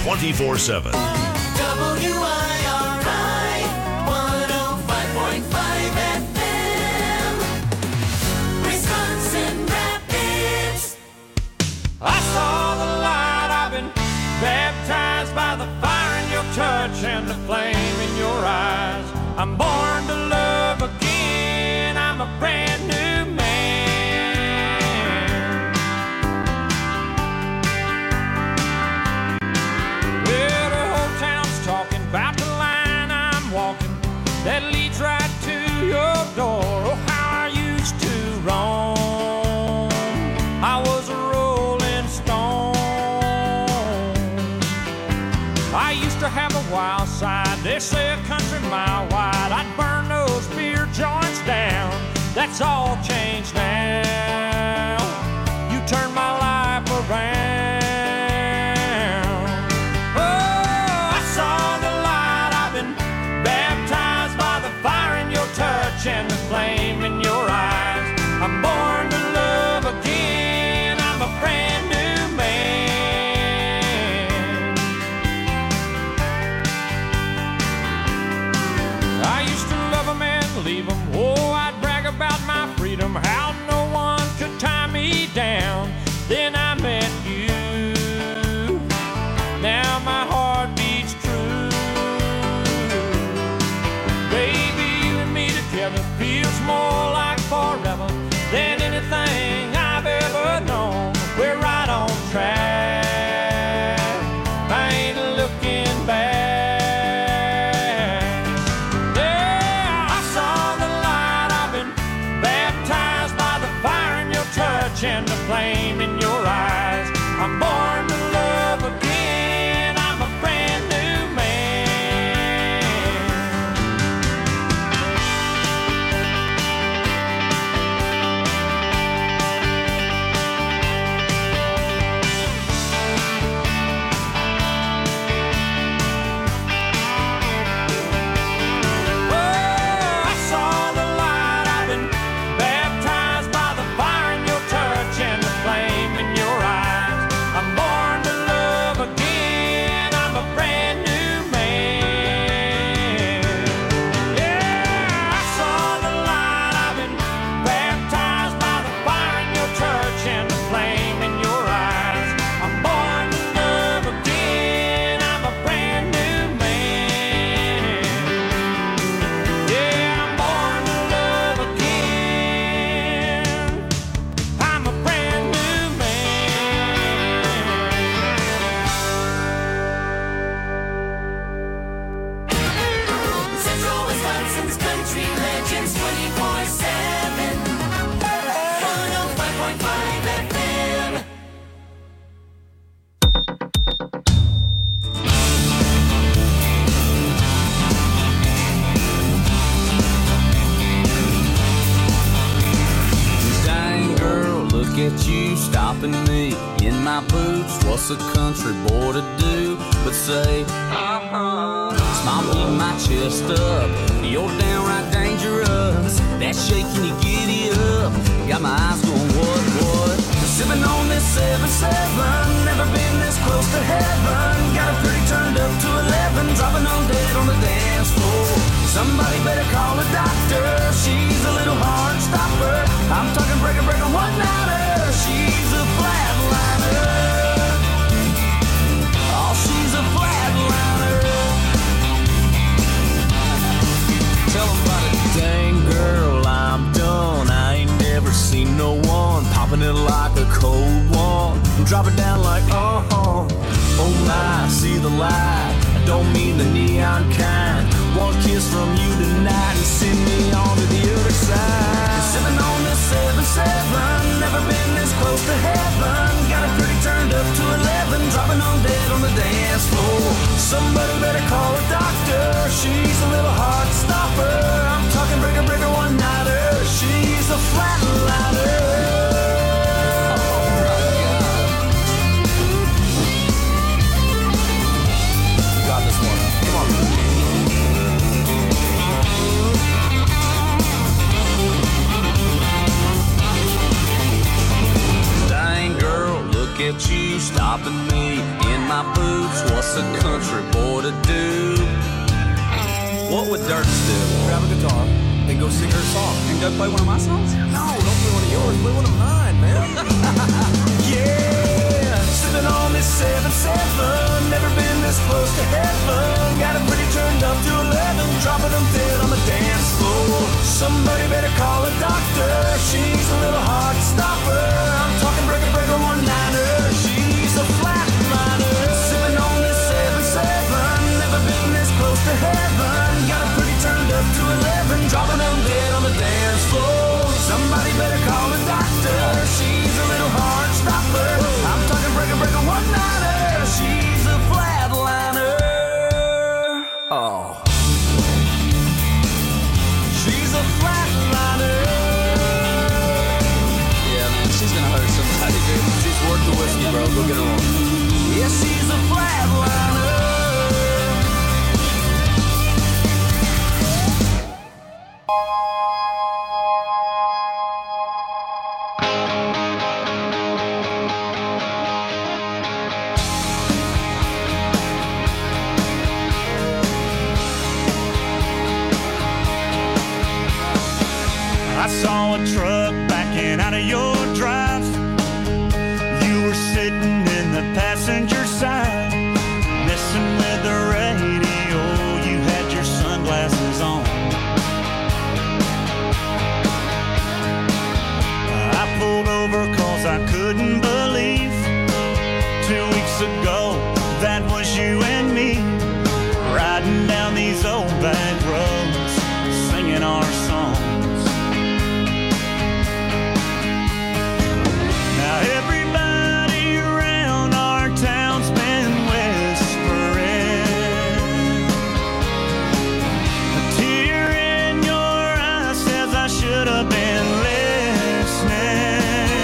24/7. WIRI 105.5 FM, Wisconsin Rapids. I saw the light, I've been baptized by the fire in your touch and the flame in your eyes. I'm born to love again, I'm a brand new man. Well, the whole town's talking about the line I'm walking that leads right to your door. Oh, how I used to roam, I was a rolling stone. I used to have a wild side, they say a country mile wide. I'd burn those beer joints down, that's all changed now. You turned my life around. Oh, I saw the light, I've been baptized by the fire in your touch and the flame in your eyes. I'm born to love again, I'm a brand new man. I used to love 'em and leave 'em. Oh, I'd brag about my freedom, how no one could tie me down. Then I met you, now my heart beats true. Baby, you and me together feels more like forever than anything I've ever known. We're right on track, I ain't looking back. Yeah, I saw the light, I've been baptized by the fire in your touch and the flame in your eyes. I'm born to love again, I'm a brand new man. Oh, I saw the light, I've been baptized by the fire in your touch and the flame in your eyes. I'm born to love again, I'm a brand new man. Yeah, I saw the light, I've been baptized by the fire in your touch and the flame in your eyes. I'm born to love again, I'm a brand new man. Yeah, I'm born to love again, I'm a brand new man. Central Wisconsin's country legends 24/7, 105.5 FM. Dang girl, look at you stopping me in my boots. What's a country boy to do but say, smile, keep my chest up. You're downright dangerous. That shaking you giddy up. Got my eyes going, what? Sipping on this 7-7. Never been this close to heaven. Got a pretty turned up to 11. Dropping on dead on the dance floor. Somebody better call a doctor. She's a little hard stopper. I'm talking breaker, one-nighter. She's a flatliner. Oh, she's a flatliner. Tell 'em about it. Dang girl, I'm done. I ain't never seen no one popping it like a cold one. Drop it down like, oh my, see the light. I don't mean the neon kind. One kiss from you tonight and send me on to the other side. Sipping on this 7-7. Never been this close to heaven. Got it pretty turned up to 11. Dropping on dead on the dance floor. Somebody better call a doctor. She's a little hard stopper. I'm talking breaker, one-nighter. She's a flatliner. Got this one. Come on. Dang girl, look at you stopping me in my boots. What's a country boy to do? What would Dirks do? Grab a guitar and go sing her song. And go play one of my songs? No, don't play one of yours. Play one of mine, man. Yeah, sipping on this 7-7. Never been this close to heaven. Got it pretty turned up to 11. Dropping them dead on the dance floor. Somebody better call a doctor. She's a little hard to stop her. I'm talking breaker, one-liner. She's a flatliner. Sipping on this 7-7. Never been this close to heaven. Got it pretty turned up to 11. Dropping them dead on the dance floor. Somebody better call a doctor. She's a little hard to stop her. I'm talking breaker, one-liner. She's a flatliner. Oh. She's a flatliner. Yeah, man, she's gonna hurt somebody, dude. She's worth the whiskey, bro. Go get her on. Yeah, she's a flatliner. I saw a truck backing out of your drive. You were sitting in the passenger side, messing with the radio. You had your sunglasses on. I pulled over 'cause I couldn't believe 2 weeks ago that was you and me, riding down these old back roads, singing our songs. Now everybody around our town's been whispering. A tear in your eye says I should have been listening.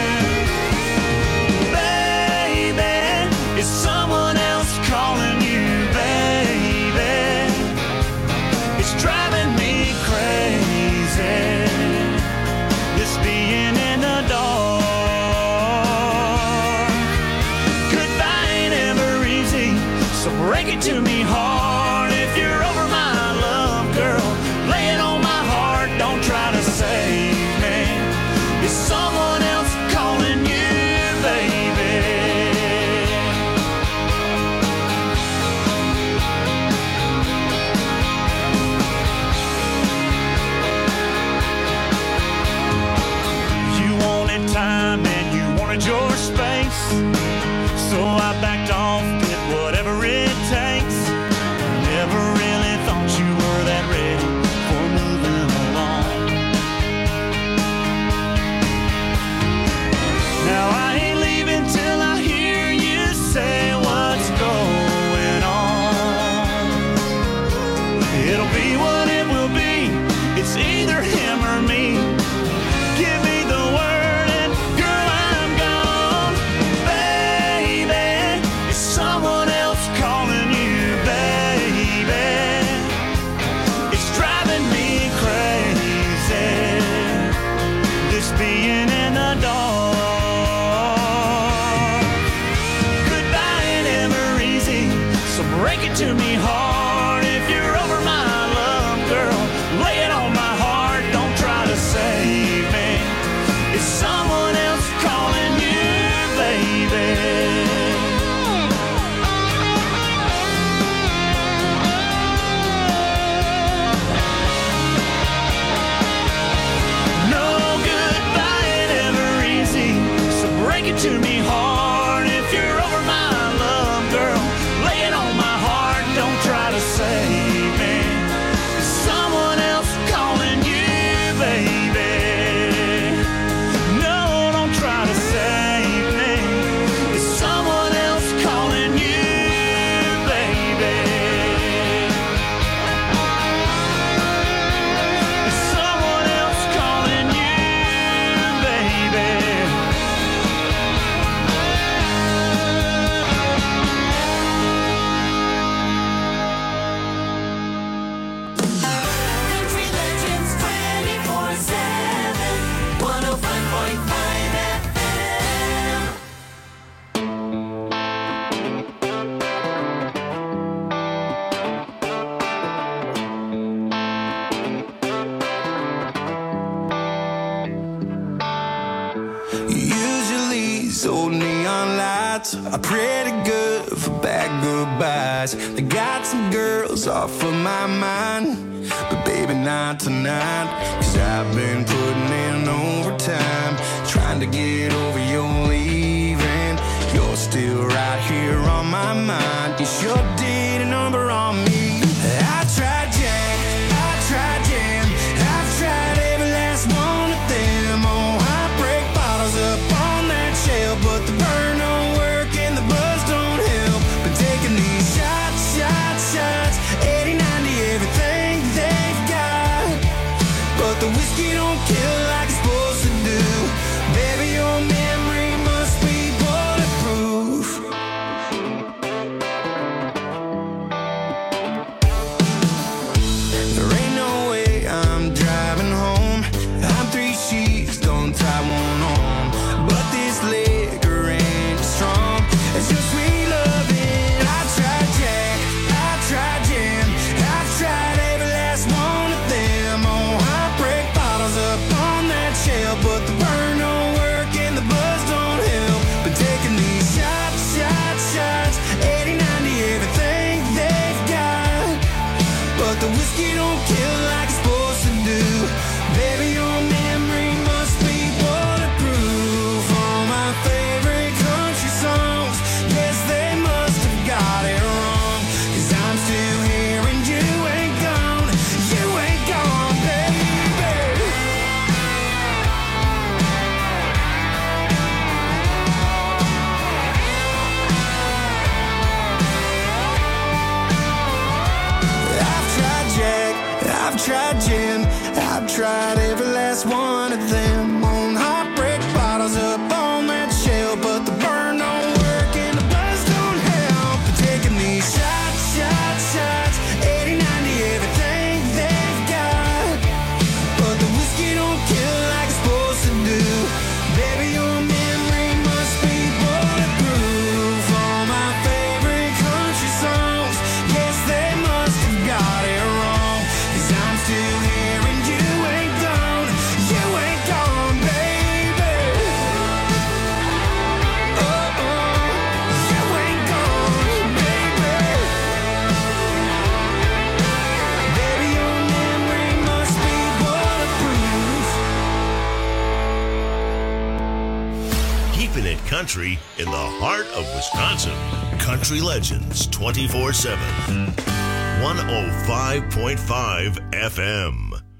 Baby, is someone else calling you, baby? It's driving me crazy, this being in the dark. So break it to me hard if you're over my love, girl. Lay it on my heart, don't try to save me. Is someone else calling you, baby? You wanted time and you wanted your space, so I backed off, did whatever it takes. Never really thought you were that ready for moving along. Now I ain't leaving till I hear you say what's going on. It'll be what it will be. It's either him or me. Give me the word and girl, I'm gone. Baby, is someone else calling you, baby? It's driving me crazy, this being in the dark. Goodbye ain't ever easy, so break it to me hard if you're over my love, girl. Lay it on my heart, don't try to save me. Is someone else calling you, baby? No goodbye ain't ever easy, so break it to me hard if you're over my love, girl. Lay it on my heart, don't try nights are pretty good for bad goodbyes. I got some girls off of my mind, but baby not tonight. Cause I've been putting in overtime, trying to get over your leaving. You're still right here on my mind. You sure did a number on me. I tried Jack, I tried Jam, I've tried every last one of them. Oh, I break bottles up on that shelf, but the burn don't work and the buzz don't help. But taking these shots, shots, shots, 80, 90, everything they've got. But the whiskey don't kill like it's supposed to do. Baby, your memory must be bulletproof. There ain't no way I'm driving home. I'm 3 sheets, don't tie one on. But this liquor ain't strong. It's your sweet loving. I tried Jack, I tried Jam, I've tried every last one of them. Oh, I break bottles up on that shelf, but the burn don't work and the buzz don't help. But taking these shots, shots, shots, 80, 90, everything they've got. But the whiskey don't kill like it's supposed to do. Baby, your memory must be bulletproof. All my favorite country songs, yes, they must have got it wrong. Cause I'm still here and you ain't gone. You ain't gone, baby. I've tried Jack, I've tried Jim, I've tried every last one of them. On heartbreak bottles up on that shelf, but the burn don't work and the buzz don't help. But taking these shots, shots, shots, 80, 90, everything they've got. But the whiskey don't kill like it's supposed to do. Baby, your memory must be bulletproof. All my favorite country songs, yes, they must have got it wrong. Cause I'm still here and you ain't gone. You ain't gone, baby. Oh, you ain't gone, baby. Baby, your memory must be bulletproof. Keeping it country in the heart of Wisconsin. Country Legends 24/7. 105.5 FM.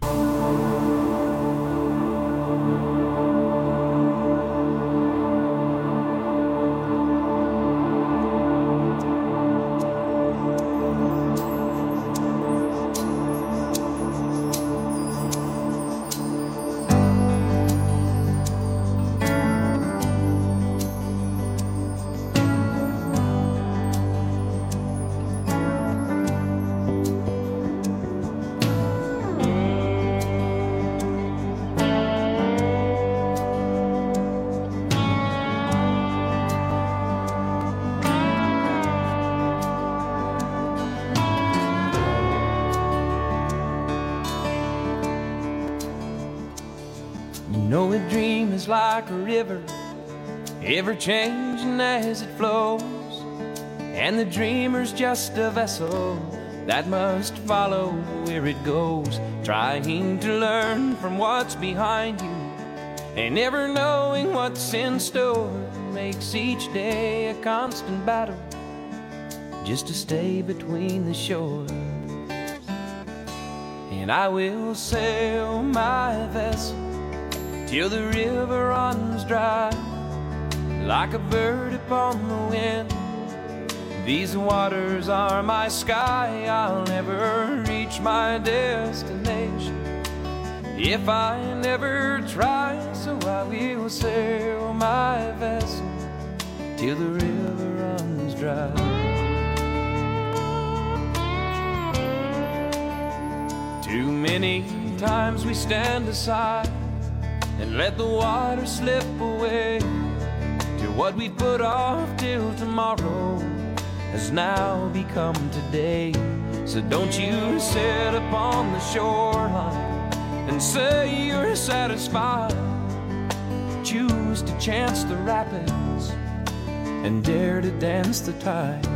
You know a dream is like a river, ever changing as it flows. And the dreamer's just a vessel that must follow where it goes, trying to learn from what's behind you and never knowing what's in store. Makes each day a constant battle just to stay between the shores. And I will sail my vessel till the river runs dry, like a bird upon the wind. These waters are my sky. I'll never reach my destination if I never try. So I will sail my vessel till the river runs dry. Too many times we stand aside and let the water slip away till what we put off till tomorrow has now become today. So don't you sit upon the shoreline and say you're satisfied. Choose to chance the rapids and dare to dance the tide.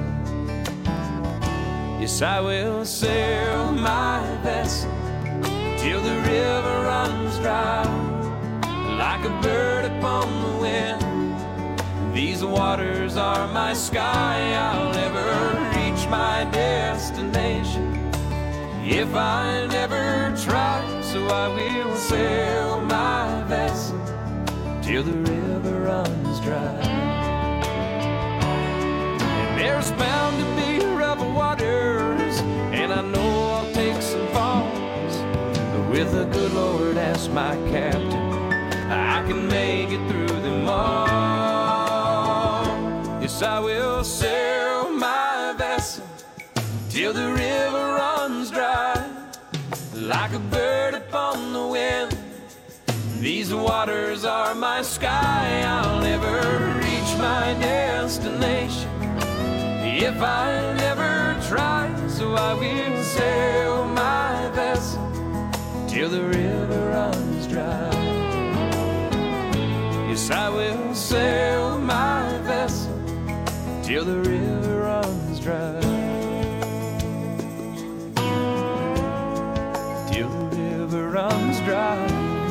Yes, I will sail my vessel till the river runs dry. Like a bird upon the wind, these waters are my sky. I'll never reach my destination if I never try. So I will sail my vessel till the river runs dry. And there's bound to be rough waters, and I know I'll take some falls, but with the good Lord as my captain, I can make it through them all. Yes, I will sail my vessel till the river runs dry. Like a bird upon the wind, these waters are my sky. I'll never reach my destination if I never try. So I will sail my vessel till the river runs dry. Yes, I will sail my vessel till the river runs dry. Till the river runs dry.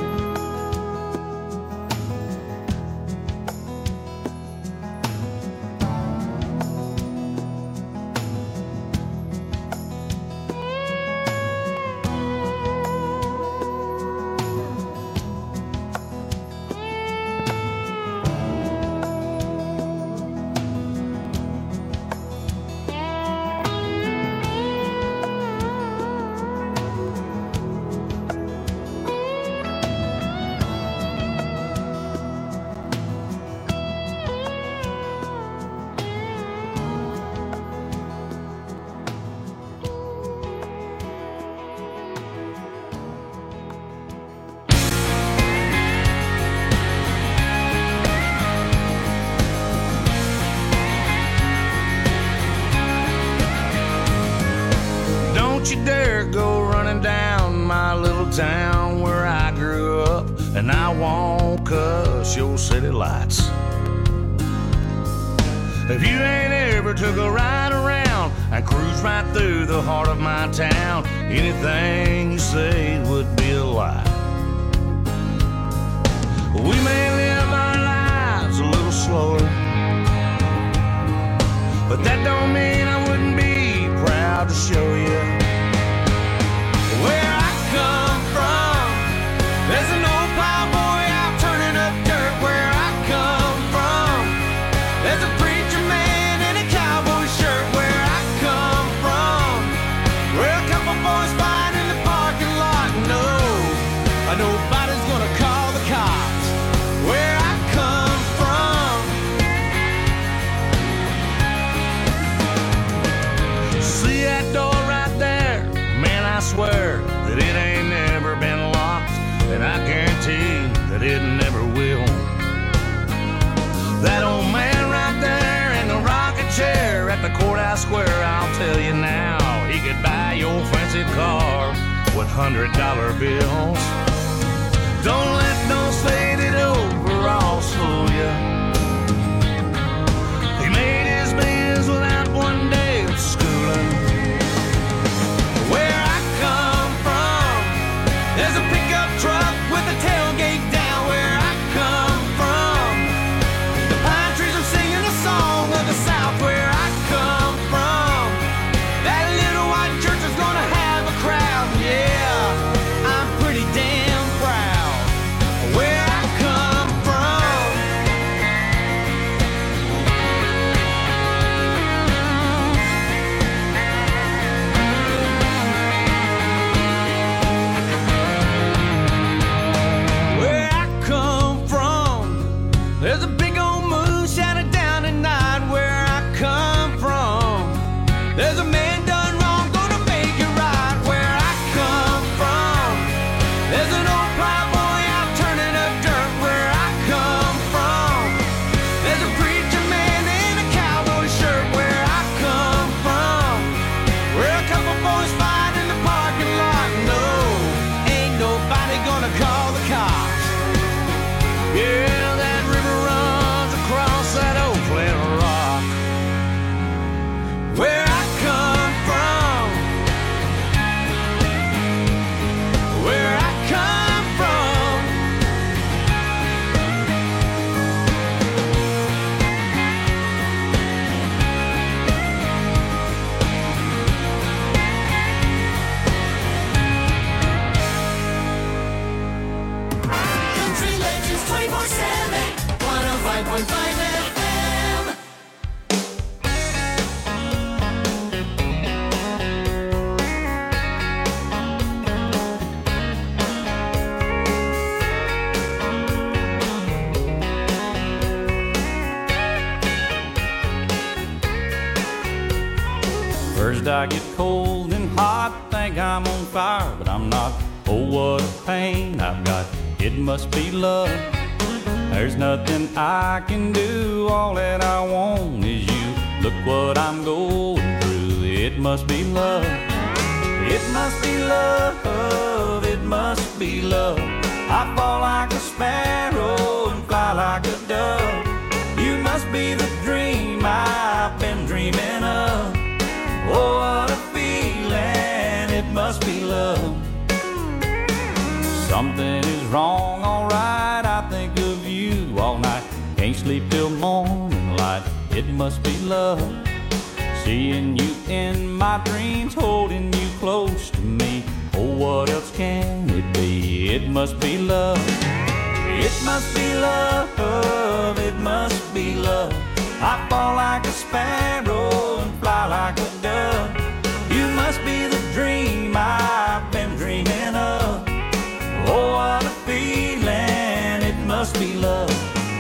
Don't you dare go running down my little town where I grew up, and I won't cuss your city lights. If you ain't ever took a ride around and cruised right through the heart of my town, anything you say would be a lie. We may live our lives a little slower, but that don't mean I wouldn't be proud to show you where I come from. There's an old plowboy out turning up dirt where I come from. There's a preacher man in a cowboy shirt where I come from. Where a couple boys fight in the parking lot. No, nobody's gonna call the cops where I come from. See that door right there? Man, I swear that it ain't never been locked, and I guarantee that it never will. That old man right there in the rocking chair at the courthouse square, I'll tell you now, he could buy your fancy car with $100 bills. Don't let those faded overalls fool you. He made his bills without one day of schooling. Where I come from, there's a pickup truck with a tailgate down where I come from. The pine trees are singing a song of the South where I come from. That little white church is gonna have a crowd, yeah, I'm pretty damn proud where I come from. Where I come from, there's a big old moon shining down at night where I come from. There's a man done wrong, gonna make it right where I come from. There's an old plowboy out turning up dirt where I come from. There's a preacher man in a cowboy shirt where I come from. Where a couple boys fight in the parking lot. No, ain't nobody gonna call the cops. Yeah, that river runs across that old flat rock. First I get cold and hot, think I'm on fire, but I'm not. Oh, what a pain I've got, it must be love. There's nothing I can do, all that I want is you. Look what I'm going through, it must be love. It must be love, it must be love. I fall like a sparrow and fly like a dove. You must be the dream I've been dreaming of. Oh, what a feeling, it must be love. Something is wrong, alright, I think of you all night. Can't sleep till morning light, it must be love. Seeing you in my dreams, holding you close to me. Oh, what else can it be? It must be love. It must be love, it must be love. I fall like a sparrow and fly like a dove. You must be the dream I've been dreaming of. Oh, what a feeling, it must be love.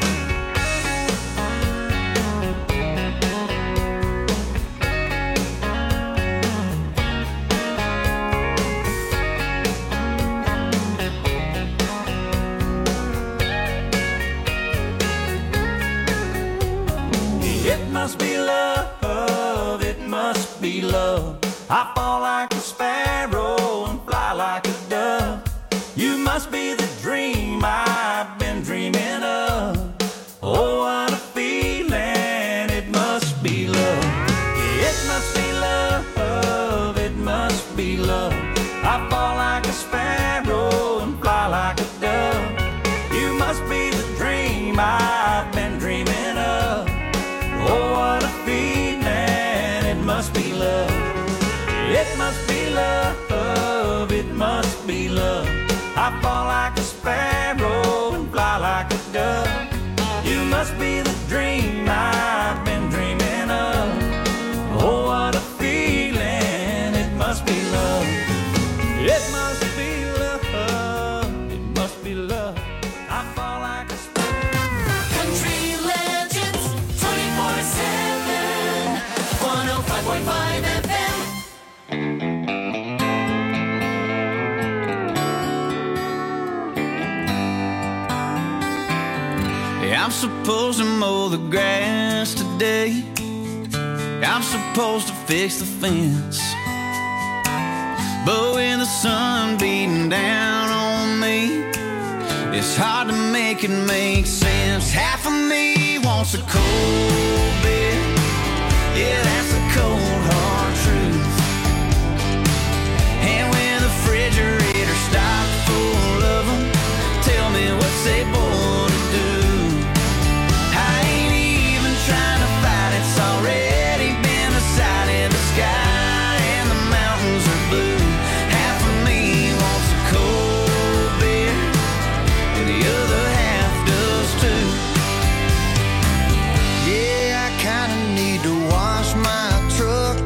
It must be love, it must be love. I fall like a sparrow and fly like a dove. You must be the dream I've been dreaming of. Oh, what a feeling, it must be love. It must be love, it must be love. I fall like a sparrow and fly like a dove. You must be the dream I've been dreaming of. Oh, what a feeling, it must be love. It must be love, it must be love. I fall like a sparrow and fly like a dove. You must be the dream I've been dreaming of. Oh, what a feeling, it must be love. It must be love, it must be love. I fall like a sparrow. Country legends 24/7. 105.5 FM. I'm supposed to mow the grass today. I'm supposed to fix the fence. But with the sun beating down on me, it's hard to make it make sense. Half of me wants a cold beer. Yeah, that's the cold hard truth. And when the refrigerator's stocked full of them, tell me what's they born to do. Trying to fight, it's already been decided. The sky and the mountains are blue. Half of me wants a cold beer, and the other half does too. Yeah, I kinda need to wash my truck.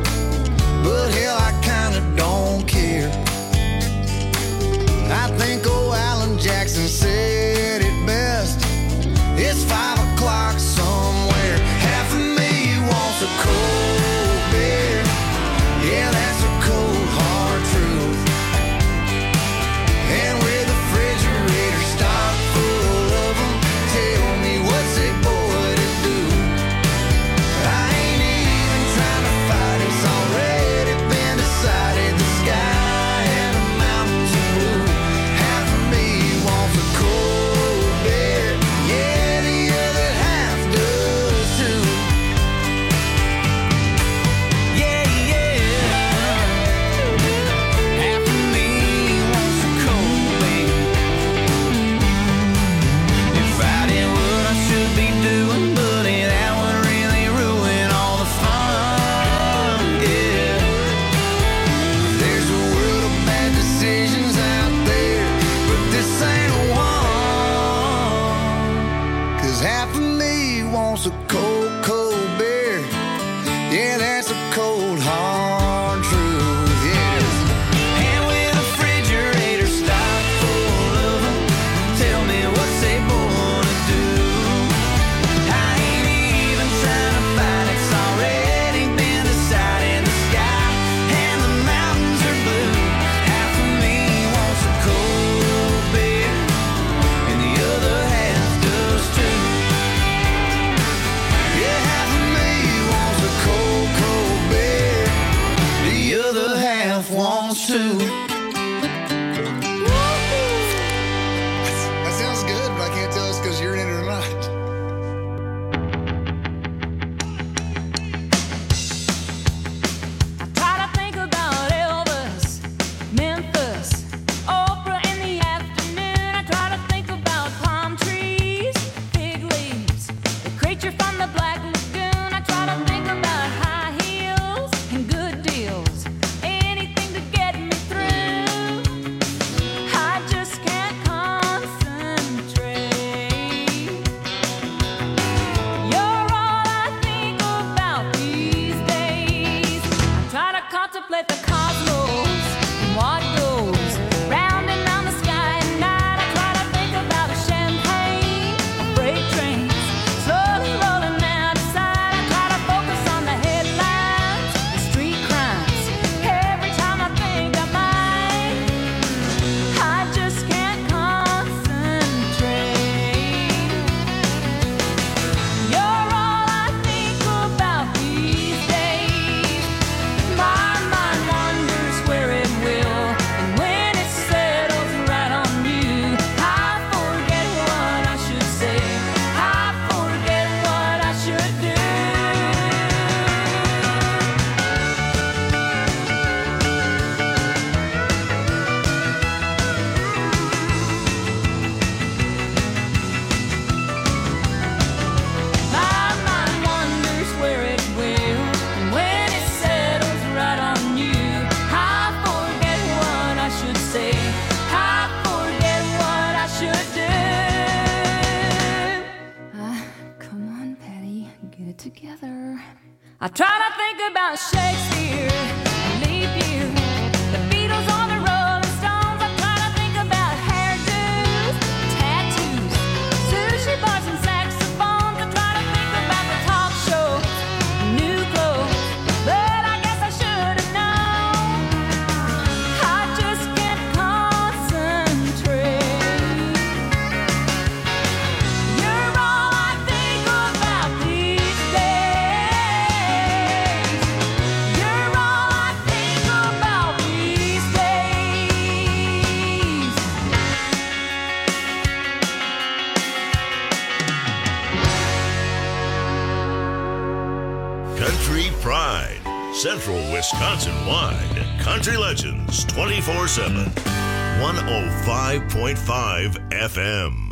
wants to. That sounds good, but I can't tell us because you're in it or not. I try to think about Shakespeare, leap year, the Beatles on the Rolling Stones. I try to think about hairdos, tattoos, sushi bars and saxophones. I try to think about the talk shows, new clothes, but I guess I should have known. I just can't concentrate. You're all I think about these days. Country Pride, Central Wisconsin-wide. Country Legends 24/7. 105.5 FM.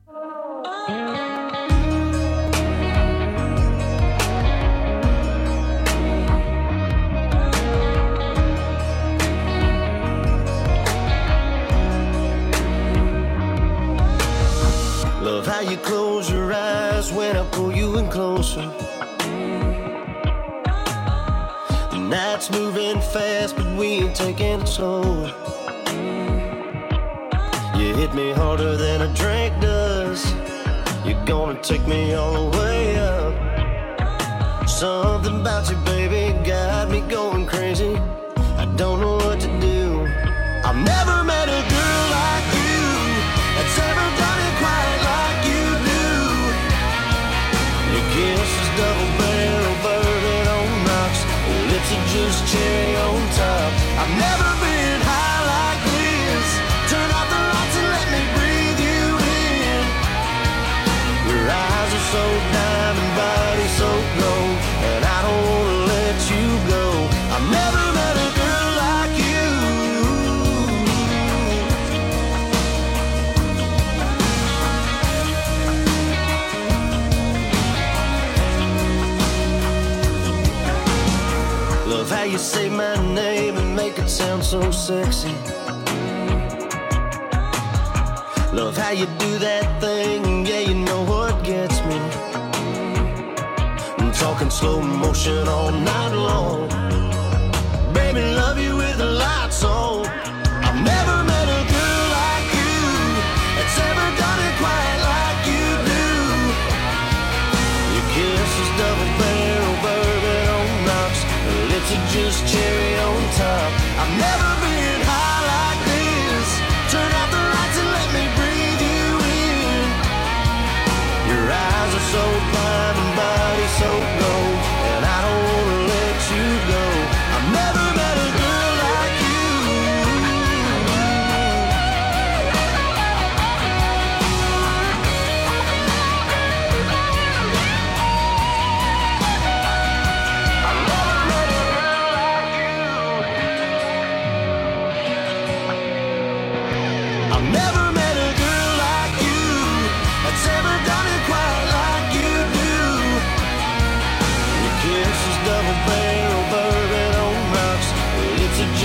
Love how you close your eyes when I pull you in closer. The night's moving fast, but we ain't taking it slow. You hit me harder than a drink does. You're gonna take me all the way up. Something about you, baby, got me going crazy. I don't know what to do. I've never met a girl like you that's ever done it quite like you do. Your kiss is double barrel bourbon on rocks. Your lips are just cherry on top. I've never been high like this. Turn off the lights and let me breathe you in. Your eyes are so diamond, body so gold, and I don't wanna let you go. I've never met a girl like you. Love how you say my name and make it sound so sexy. Love how you do that thing, yeah, you know what gets me. I'm talking slow motion all night long. Baby, love you with the lights on. I've never met a girl like you that's ever done it quite like you do. Your kiss is double barrel bourbon on rocks. Your lips are just cherry on top. I've never been high like this. Turn out the lights and let me breathe you in. Your eyes are so blind and body so gold, and I don't wanna let you go. I've never met a girl like you.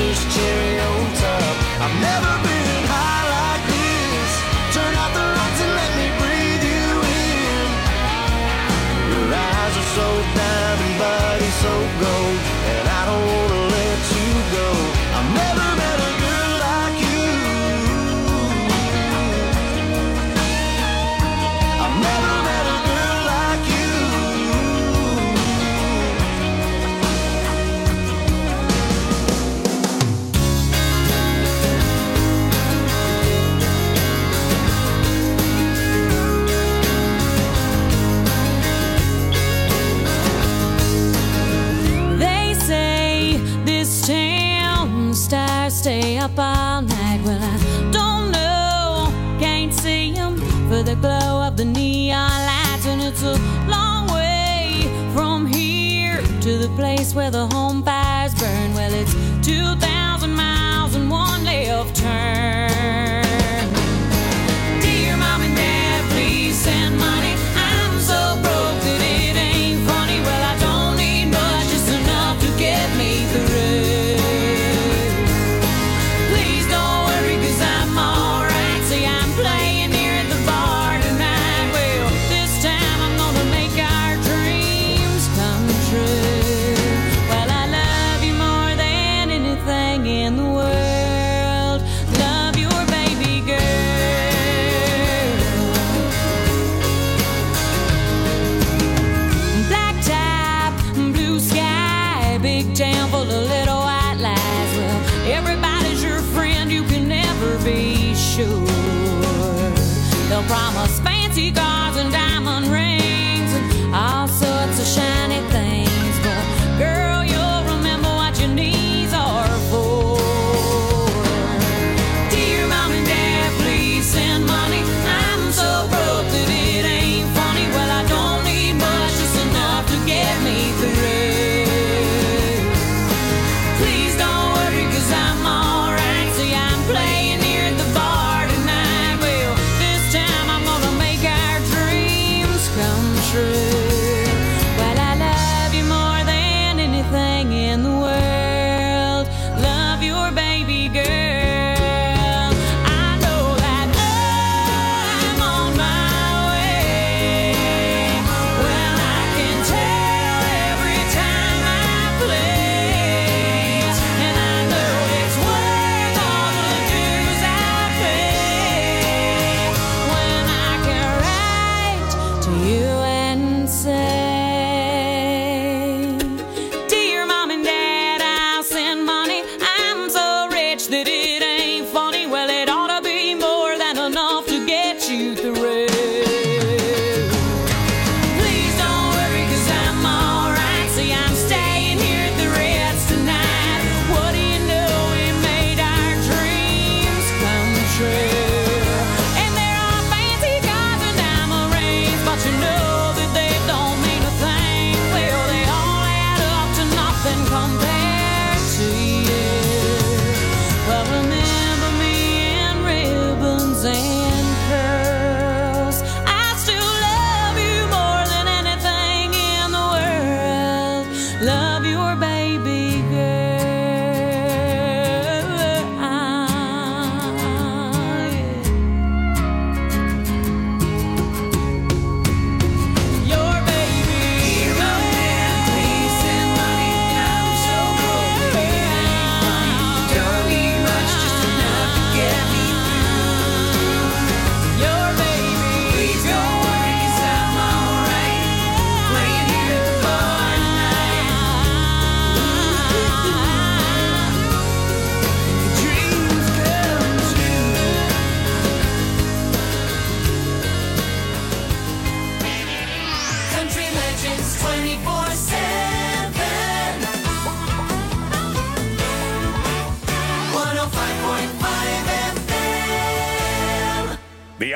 English cherry on top. I've never been high like this. Turn out the lights and let me breathe you in. Your eyes are so diamond, body so gold, and I don't wanna let you go. I've never met a girl like you. I've never met a girl like you. They say this town stars stay up all night. Well, I don't know, can't see them for the glow of the neon lights. And it's a long way from here to the place where the home fires burn. Well, it's 2,000 miles and one left turn. Dear Mom and Dad, please send money. I'm so broke that it ain't funny. Well, I don't need much, just enough to get me through. Please don't worry, 'cause I'm alright. See, I'm playing here at the bar tonight. Well, this time I'm gonna make our dreams come true. Well, I love you more than anything in the world. Love your baby girl. Black top, blue sky, big town full of little white lies. Well, everybody's your friend, you can never be sure. They'll promise fancy cars and diamond rings and all sorts of shiny things, but girl, you'll remember what your knees are for. Dear Mom and Dad, please send money. I'm so broke that it ain't funny. Well, I don't need much, just enough to get me through. Please don't worry, 'cause I'm alright. See, I'm playing here at the bar tonight. Well, this time I'm gonna make our dreams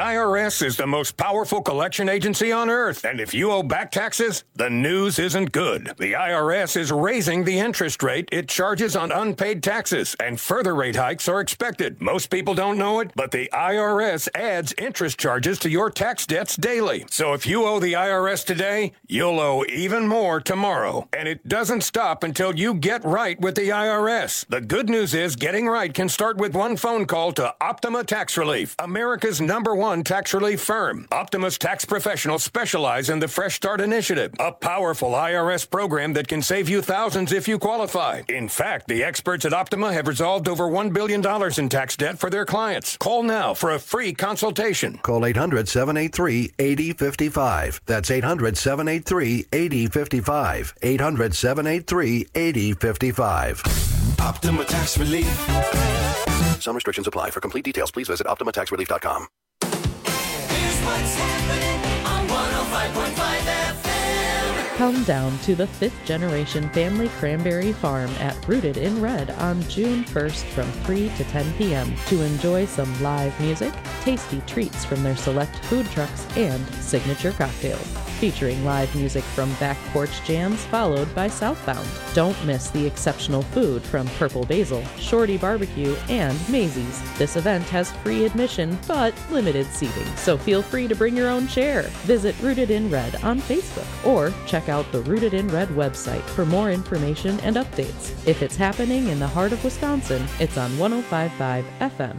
IRS is the most powerful collection agency on earth, and if you owe back taxes, the news isn't good. The IRS is raising the interest rate it charges on unpaid taxes, and further rate hikes are expected. Most people don't know it, but the IRS adds interest charges to your tax debts daily. So if you owe the IRS today, you'll owe even more tomorrow. And it doesn't stop until you get right with the IRS. The good news is getting right can start with one phone call to Optima Tax Relief, America's #1 tax relief firm. Optima's tax professionals specialize in the Fresh Start Initiative, a powerful IRS program that can save you thousands if you qualify. In fact, the experts at Optima have resolved over $1 billion in tax debt for their clients. Call now for a free consultation. Call 800-783-8055. That's 800-783-8055. 800-783-8055. Optima Tax Relief. Some restrictions apply. For complete details, please visit OptimaTaxRelief.com. Here's what's happening on 105.5 FM. Come down to the 5th generation family cranberry farm at Rooted in Red on June 1st from 3 to 10 p.m. to enjoy some live music, tasty treats from their select food trucks, and signature cocktails. Featuring live music from Back Porch Jams followed by Southbound. Don't miss the exceptional food from Purple Basil, Shorty Barbecue, and Maisie's. This event has free admission but limited seating, so feel free to bring your own chair. Visit Rooted in Red on Facebook or check out the Rooted in Red website for more information and updates. If it's happening in the heart of Wisconsin, it's on 105.5 FM.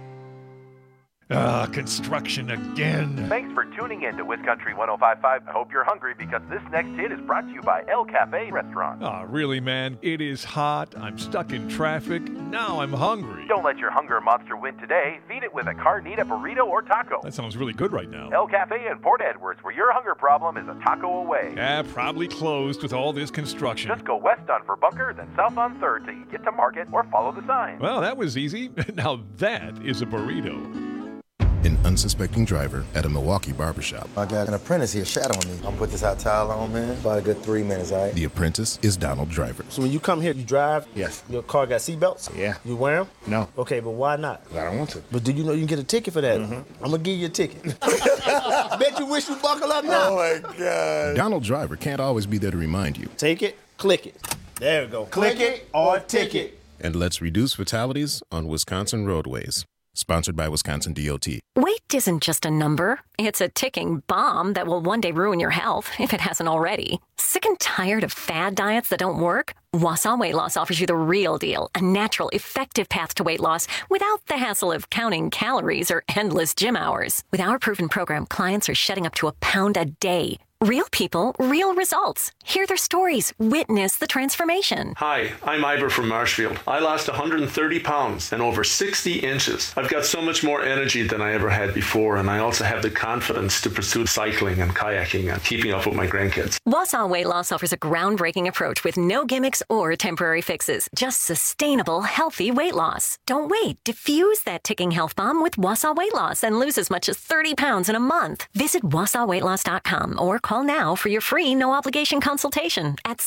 Construction again. Thanks for tuning in to WisCountry 105.5. I hope you're hungry because this next hit is brought to you by El Cafe Restaurant. Really, man? It is hot. I'm stuck in traffic. Now I'm hungry. Don't let your hunger monster win today. Feed it with a carnita burrito or taco. That sounds really good right now. El Cafe in Port Edwards, where your hunger problem is a taco away. Probably closed with all this construction. Just go west on Verbunker, then south on 3rd till you get to Market, or follow the sign. Well, that was easy. Now that is a burrito. An unsuspecting driver at a Milwaukee barbershop. I got an apprentice here shadowing me. I'm gonna put this hot towel on, man. About a good 3 minutes, all right? The apprentice is Donald Driver. So when you come here, you drive? Yes. Your car got seatbelts? Yeah. You wear them? No. Okay, but why not? I don't want to. But do you know you can get a ticket for that? I'm gonna give you a ticket. I bet you wish you buckle up now. Oh my God. Donald Driver can't always be there to remind you. Take it, click it. There we go. Click it or ticket. And let's reduce fatalities on Wisconsin roadways. Sponsored by Wisconsin DOT. Weight isn't just a number. It's a ticking bomb that will one day ruin your health, if it hasn't already. Sick and tired of fad diets that don't work? Wausau Weight Loss offers you the real deal, a natural, effective path to weight loss without the hassle of counting calories or endless gym hours. With our proven program, clients are shedding up to a pound a day. Real people, real results. Hear their stories. Witness the transformation. Hi, I'm Ivor from Marshfield. I lost 130 pounds and over 60 inches. I've got so much more energy than I ever had before, and I also have the confidence to pursue cycling and kayaking and keeping up with my grandkids. Wausau Weight Loss offers a groundbreaking approach with no gimmicks or temporary fixes. Just sustainable, healthy weight loss. Don't wait. Diffuse that ticking health bomb with Wausau Weight Loss and lose as much as 30 pounds in a month. Visit WausauWeightLoss.com or call now for your free no-obligation consultation at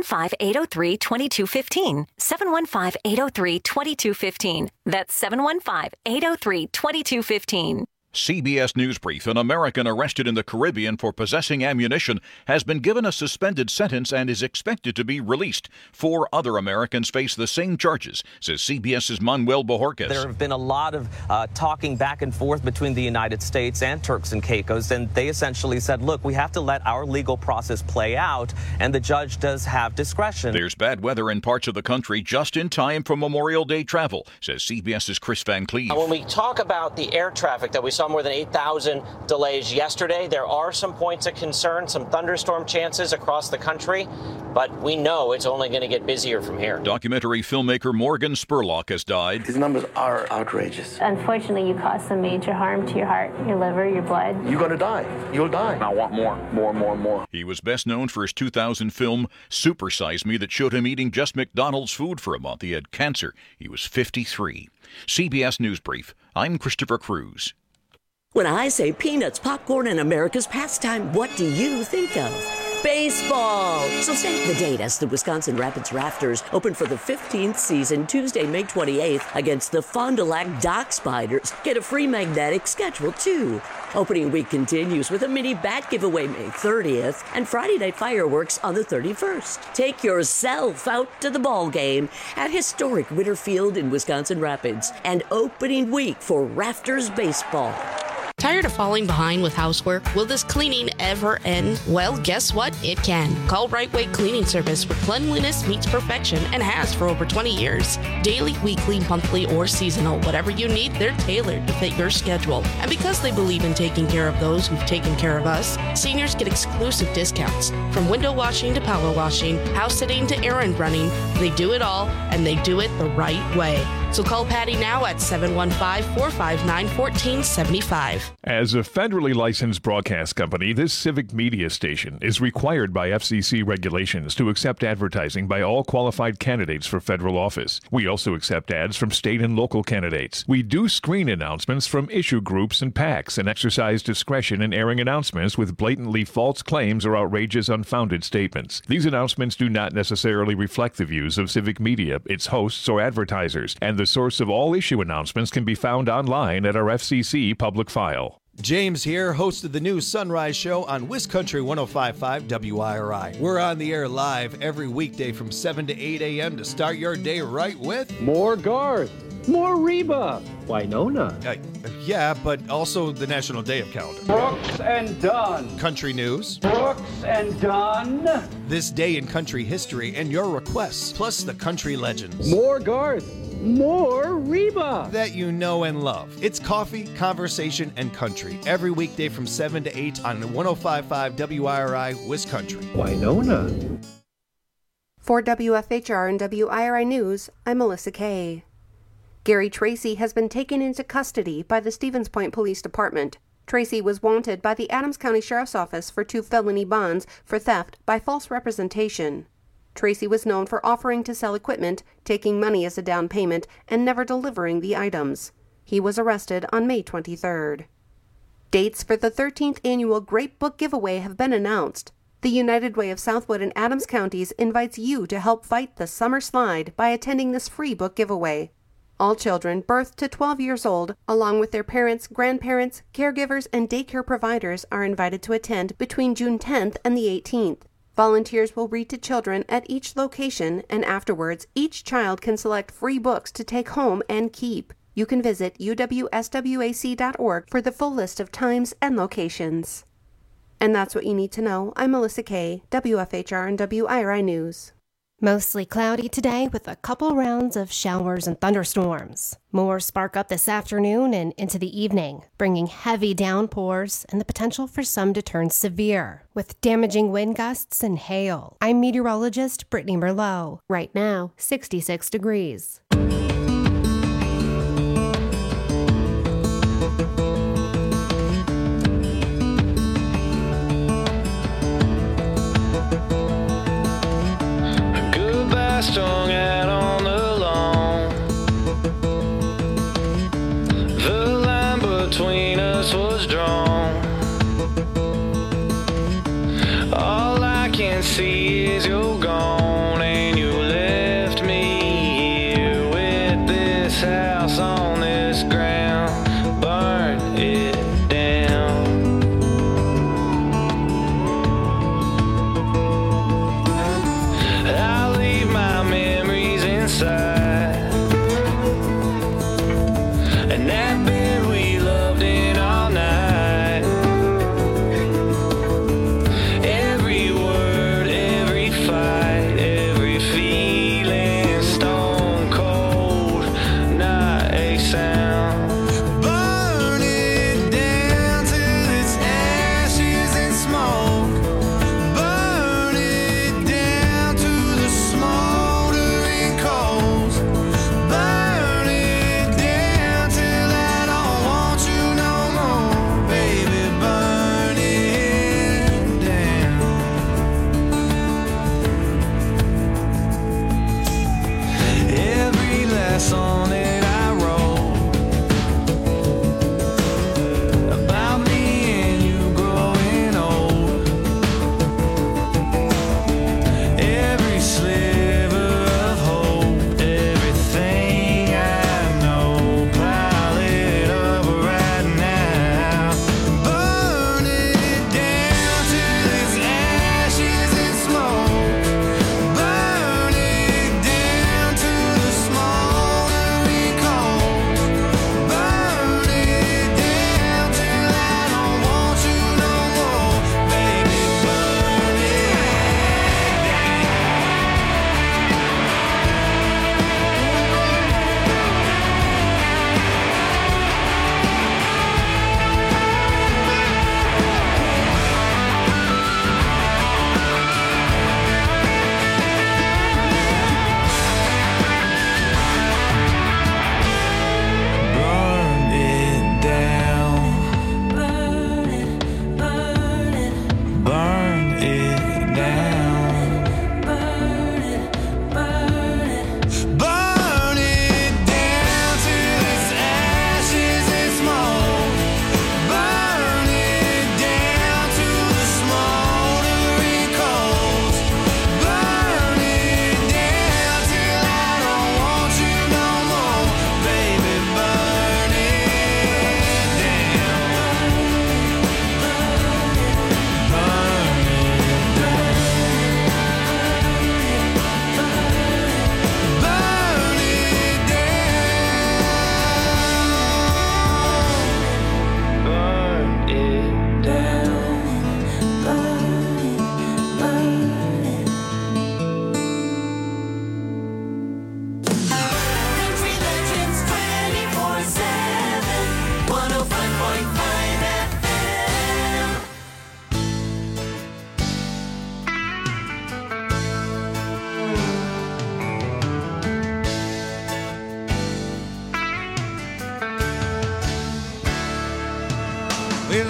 715-803-2215. 715-803-2215. That's 715-803-2215. CBS News Brief. An American arrested in the Caribbean for possessing ammunition has been given a suspended sentence and is expected to be released. 4 other Americans face the same charges, says CBS's Manuel Bojorquez. There have been a lot of talking back and forth between the United States and Turks and Caicos, and they essentially said, look, we have to let our legal process play out, and the judge does have discretion. There's bad weather in parts of the country just in time for Memorial Day travel, says CBS's Chris Van Cleve. When we talk about the air traffic that we saw more than 8,000 delays yesterday, there are some points of concern, some thunderstorm chances across the country, but we know it's only going to get busier from here. Documentary filmmaker Morgan Spurlock has died. These numbers are outrageous. Unfortunately, you cause some major harm to your heart, your liver, your blood. You're going to die. You'll die. I want more. He was best known for his 2000 film Super Size Me that showed him eating just McDonald's food for a month. He had cancer. He was 53. CBS News Brief. I'm Christopher Cruz. When I say peanuts, popcorn, and America's pastime, what do you think of? baseball. So save the date as the Wisconsin Rapids Rafters open for the 15th season Tuesday, May 28th against the Fond du Lac Dock Spiders. Get a free magnetic schedule, too. Opening week continues with a mini bat giveaway May 30th and Friday night fireworks on the 31st. Take yourself out to the ball game at historic Winter Field in Wisconsin Rapids and opening week for Rafters baseball. Tired of falling behind with housework? Will this cleaning ever end? Well, guess what? It can. Call Right Way Cleaning Service where cleanliness meets perfection and has for over 20 years. Daily, weekly, monthly, or seasonal, whatever you need, they're tailored to fit your schedule. And because they believe in taking care of those who've taken care of us, seniors get exclusive discounts. From window washing to power washing, house sitting to errand running, they do it all, and they do it the right way. So call Patty now at 715-459-1475. As a federally licensed broadcast company, this civic media station is required by FCC regulations to accept advertising by all qualified candidates for federal office. We also accept ads from state and local candidates. We do screen announcements from issue groups and PACs and exercise discretion in airing announcements with blatantly false claims or outrageous, unfounded statements. These announcements do not necessarily reflect the views of civic media, its hosts, or advertisers, and the source of all issue announcements can be found online at our FCC public file. James here, host of the new Sunrise Show on WisCountry 105.5 WIRI. We're on the air live every weekday from 7 to 8 a.m. to start your day right with more Garth, more Reba, Winona. Yeah, but also the National Day of Calendar. Brooks and Dunn. Country news. Brooks and Dunn. This day in country history and your requests, plus the country legends. More Garth. More Reba that you know and love. It's coffee, conversation, and country every weekday from 7 to 8 on 105.5 WIRI WisCountry. Winona. For WFHR and WIRI News, I'm Melissa Kay. Gary Tracy has been taken into custody by the Stevens Point Police Department. Tracy was wanted by the Adams County Sheriff's Office for 2 felony bonds for theft by false representation. Tracy was known for offering to sell equipment, taking money as a down payment, and never delivering the items. He was arrested on May 23rd. Dates for the 13th annual Great Book Giveaway have been announced. The United Way of Southwood and Adams Counties invites you to help fight the summer slide by attending this free book giveaway. All children birth to 12 years old, along with their parents, grandparents, caregivers, and daycare providers are invited to attend between June 10th and the 18th. Volunteers will read to children at each location, and afterwards, each child can select free books to take home and keep. You can visit uwswac.org for the full list of times and locations. And that's what you need to know. I'm Melissa Kay, WFHR and WIRI News. Mostly cloudy today with a couple rounds of showers and thunderstorms. More spark up this afternoon and into the evening, bringing heavy downpours and the potential for some to turn severe, with damaging wind gusts and hail. I'm meteorologist Brittany Merlot. Right now, 66 degrees. Strung out on the lawn. The line between us was drawn. All I can see is you're gone, and you left me here with this house on this ground. Burn it down. I'll leave my memories inside. And that bed we loved in all night. Every word, every fight, every feeling stone cold. Not a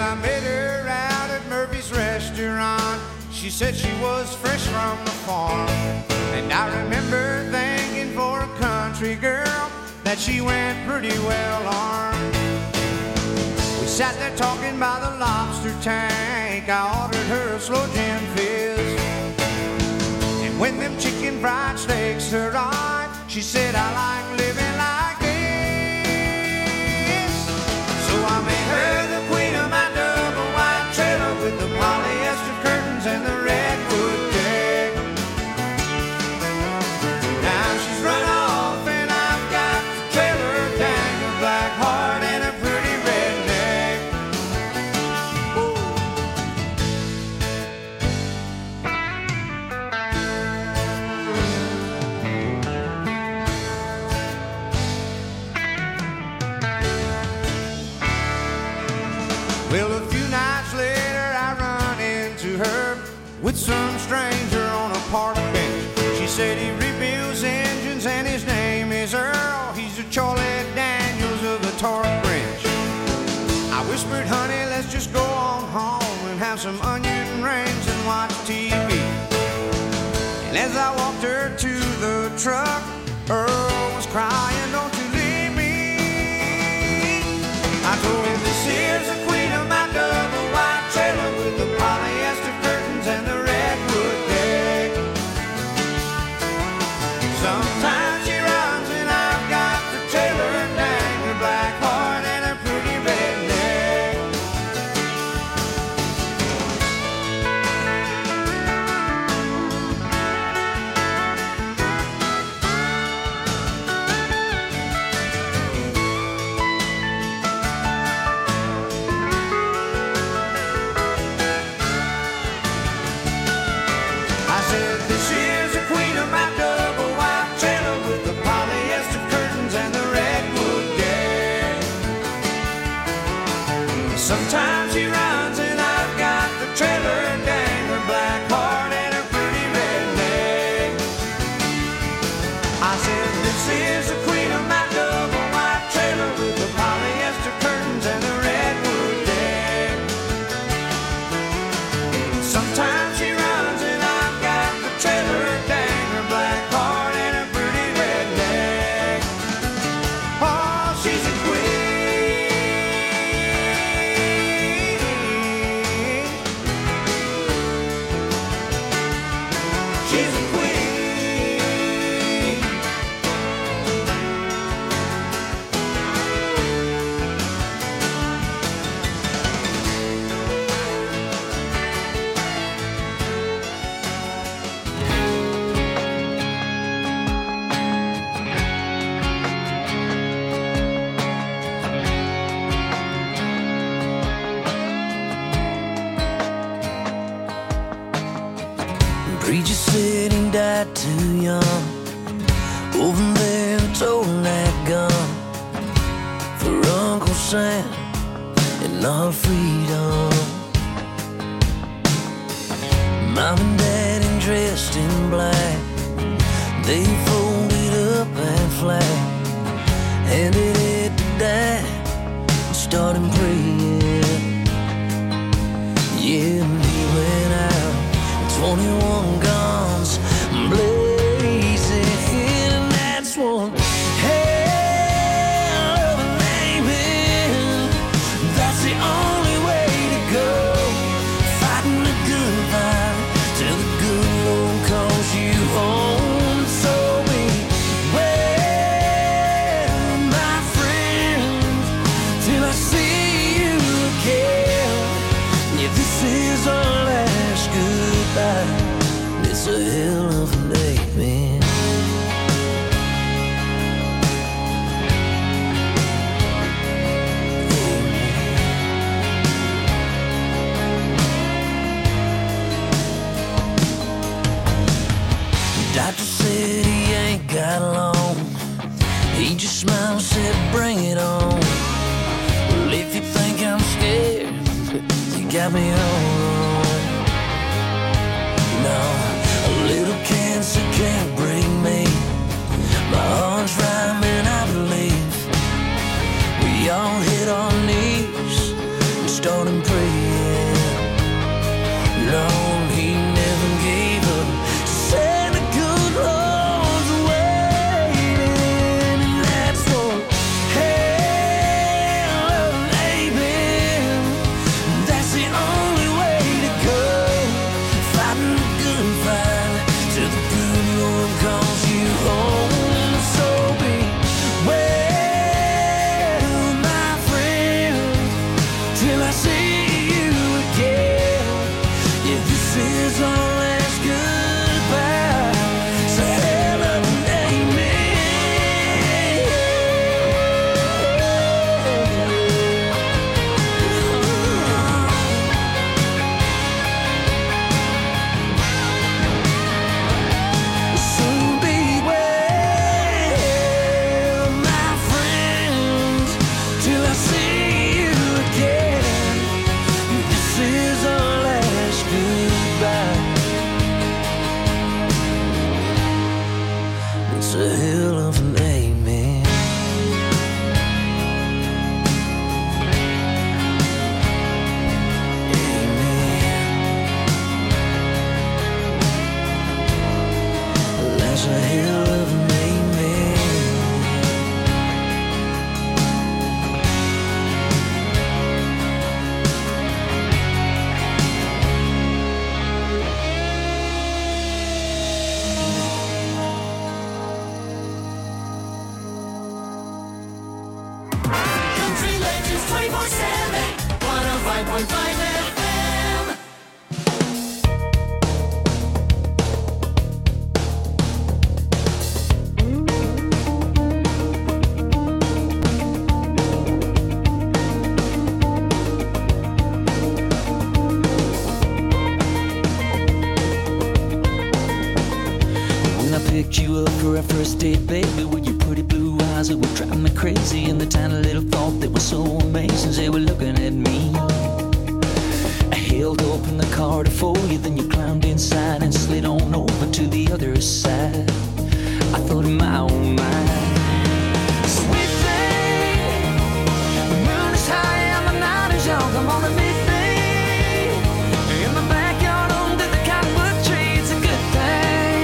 I met her out at Murphy's restaurant. She said she was fresh from the farm. And I remember thinking for a country girl that she went pretty well armed. We sat there talking by the lobster tank. I ordered her a slow gin fizz. And when them chicken fried steaks arrived, she said, I like living like this. So I made her the queen of my double wide trailer with the polyester curtains and the redwood deck. Now she's run off and I've got the trailer, dang, a black heart and a pretty redneck. Well, a few nights later I run into her with some stranger on a park bench. She said he rebuilds engines and his name is Earl. He's a Charlie Daniels of the torque wrench. I whispered, honey, let's just go on home and have some onion rings and watch TV. And as I walked her to the truck, Earl was crying, don't you leave me. I told him, this here's the queen of my double wide trailer with the polyester curtains and the redwood deck. Sometimes she runs and I've got the trailer, dang, her black heart and her pretty redneck. I said, this is the queen of my double wide trailer with the polyester curtains and the redwood deck. Sometimes she runs and I've got the trailer, dang, her black heart and her pretty redneck. I said, this is the queen of my double wide trailer with the polyester curtains and the redwood deck. Sometimes she runs and I've got the trailer, dang, her black heart and her pretty redneck. Oh, she's a queen. She's a queen. Preacher said he died too young. Over there told that gun for Uncle Sam and our freedom. Mom and Daddy dressed in black, they folded up and flat, handed it to Dad and started praying. Yeah, and he went out, 21 guns blazing, and that's one hell of a name. That's the only way to go, fighting the good fight till the good Lord calls you home. So beware, my friend, till I see you again. Yeah, this is our last goodbye. It's a hell of a day, man. Doctor said he ain't got long. He just smiled and said, bring it on. Well, if you think I'm scared, you got me all wrong. No, a little cancer can't break me. My heart's rhyming, I believe. We all hit our knees and start and pray. 105.5 FM. Picked you up for our first date, baby, with your pretty blue eyes that were driving me crazy, and the tiny little thought that was so amazing, they were looking at me. I held open the car to for you, then you climbed inside and slid on over to the other side. I thought in my own mind, sweet thing, the moon is high and the night is young, come on and meet me in the backyard under the cottonwood tree. It's a good thing.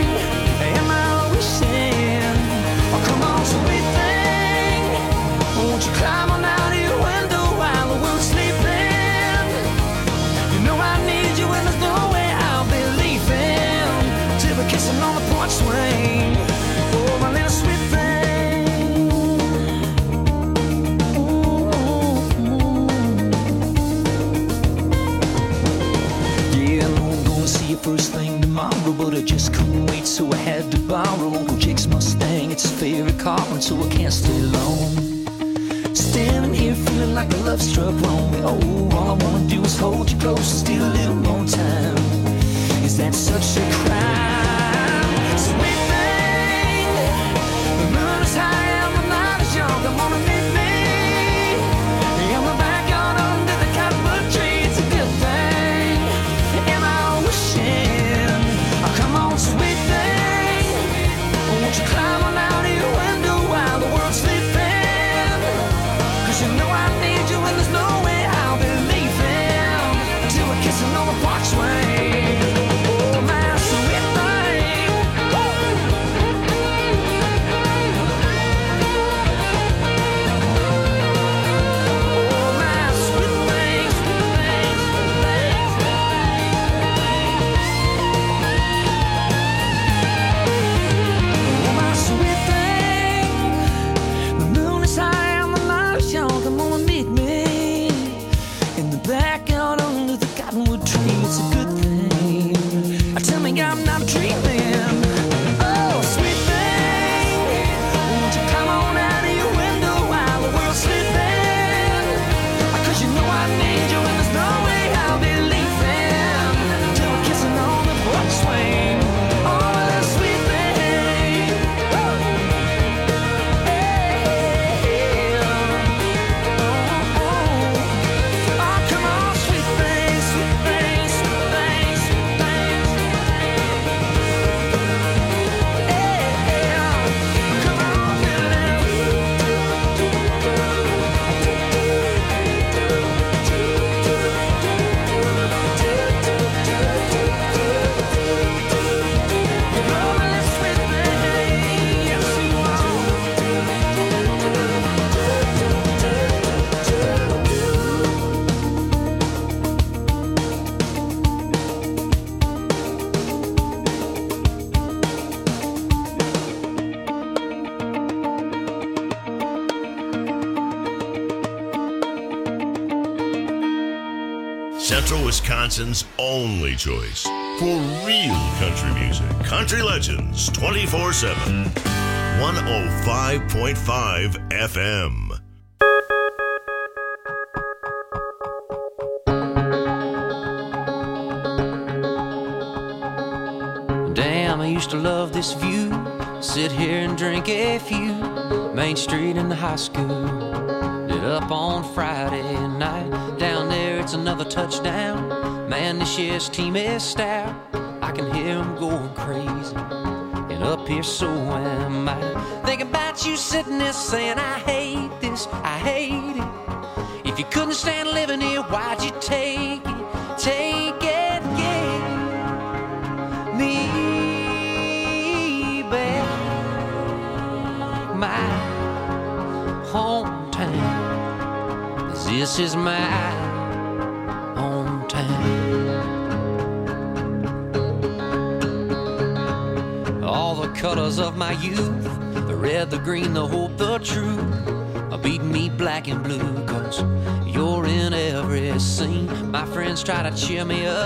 Climb on out of your window while the world's sleeping. You know I need you and there's no way I'll be leaving till we're kissing on the porch swing. Oh, my little sweet thing. Yeah, I know I'm gonna see you first thing tomorrow, but I just couldn't wait, so I had to borrow Uncle Jake's Mustang. It's his favorite car, and so I can't stay long. Standing here feeling like a love struck wrong. Oh, all I wanna do is hold you close and steal a little more time. Is that such a crime? Sweet thing, the moon is high and the night is young. Come on and meet me in the backyard under the cottonwood tree. It's a good thing, and I'm wishing. Oh, come on, sweet thing, won't you climb on out of your window while the world's sleeping? You know I need you and there's no way I'll be leaving until we're kissing on the porch swing. Oh, my sweet thing. Oh, my sweet thing, sweet thing, sweet thing. Oh, my sweet thing. The moon is high. Come on and meet me in the backyard under the cottonwood tree. It's a good thing. Tell me I'm not dreaming. Oh, sweet thing, won't you come on out of your window while the world's sleeping? 'Cause you know I need you and there's no way I'll be leaving till we're kissing on the porch swing. Oh, that sweet thing. Central Wisconsin's only choice for real country music. Country Legends 24/7. 105.5 FM. Damn, I used to love this view. Sit here and drink a few. Main Street in the high school. Lit up on Friday night. Down there it's another touchdown. Man, this year's team is stout. I can hear them going crazy. And up here so am I. Thinking about you sitting there saying I hate this, I hate it. If you couldn't stand living here, why'd you take it? Take it, give me back my hometown. 'Cause this is my hometown. All the colors of my youth, the red, the green, the hope, the truth, are beating me black and blue. 'Cause you're in every seen. My friends try to cheer me up.